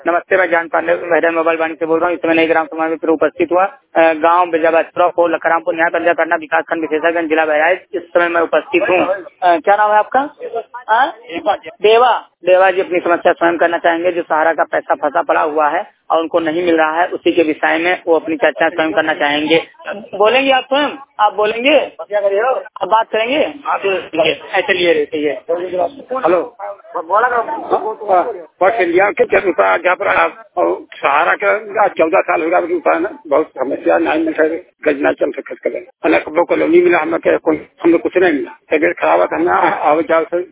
नमस्ते, मैं ज्ञान पांडे महदन मोबाइल बैंक से बोल रहा हूँ। इस समय नई ग्राम सभा में फिर उपस्थित हुआ। गांव बिरजाबाद को लखरामपुर न्याय पंचायत करना विकास खंड विशेषज्ञ जिला बहराइच। इस समय मैं उपस्थित हूँ। क्या नाम है आपका? देवा। देवा जी अपनी समस्या स्वयं करना चाहेंगे। जो सहारा का पैसा फंसा पड़ा हुआ है और उनको नहीं मिल रहा है, उसी के विषय में वो अपनी चर्चा स्वयं करना चाहेंगे। बोलेंगे आप स्वयं? आप बोलेंगे? आप बात करेंगे? आप ऐसे लिए रहते है। हेलो, जहाँ पर आप सहारा का 14 साल होगा बहुत समस्या नहीं मिल रही, गजना चल सकते कॉलोनी मिला, हम लोग कुछ नहीं मिला, तबियत खराब है, हमें आओ जाओ से